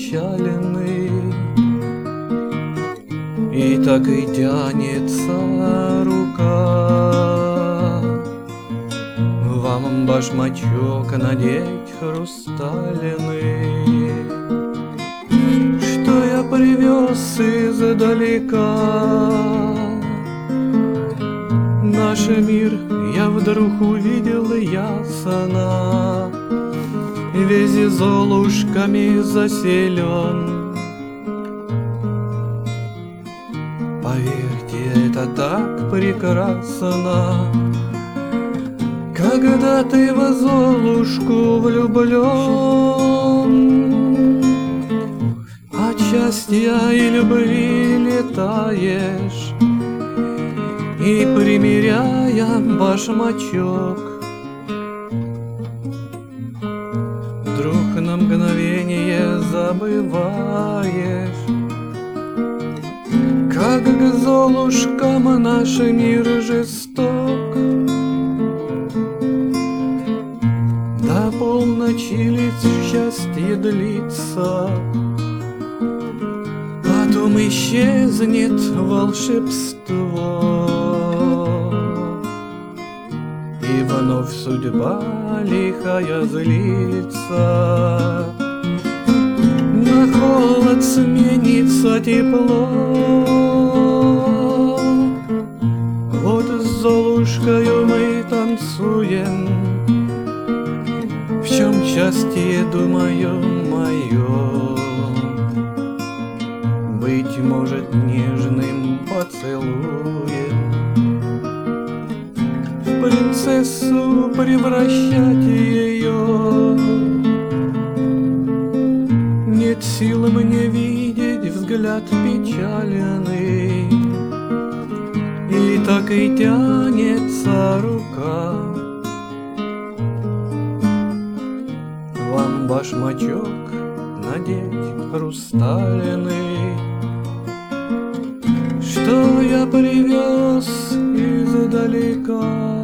опечаленный, и так и тянется рука вам башмачок надеть хрустальный, что я привез издалека. Наш мир я вдруг увидел ясно, весь золушками заселен. Поверьте, это так прекрасно, когда ты в Золушку влюблен. От счастья и любви летаешь, и примеряя башмачок, вдруг на мгновение забываешь, как к Золушкам наш мир жесток. До полночи лиц счастье длится, потом исчезнет волшебство, и вновь судьба лихая злится. На холод сменится тепло. Вот с Золушкою мы танцуем. В чем счастье, думаю, мое? Быть может, нежным поцелуем в принцессу превращать ее. Нет сил мне видеть взгляд печальный, и так и тянется рука вам башмачок надеть хрустальный, что я привез издалека.